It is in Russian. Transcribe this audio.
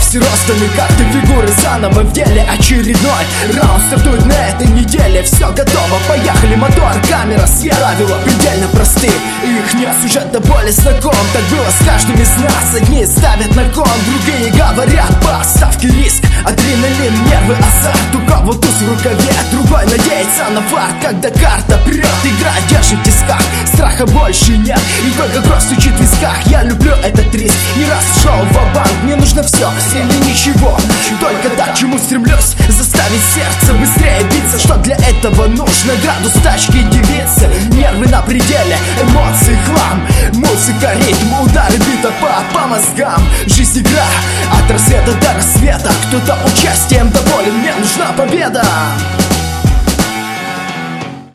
все розданы карты фигуры заново в деле очередной раунд стартует на этой неделе. Все готово, поехали, мотор, камера, съела. Правила предельно просты, их нет, сюжет до боли знаком. Так было с каждым из нас, одни ставят на кон, другие говорят поставки, риск, адреналин, нервы, азарт. У кого туз в рукаве, другой надеется на фарт. Когда карта прет, игра держит в тисках, страха больше нет, и только кровь стучит в висках. Я люблю этот риск, не раз шел ва-банк. Мне нужно все или ничего, только так, чему стремлюсь, заставить сердце быстрее биться. Что для этого нужно? Градус тачки, девицы, нервы на пределе, эмоции, хлам, музыка, ритм, удары бита по мозгам. Жизнь игра, от рассвета до рассвета, кто-то участием доволен, мне нужна победа.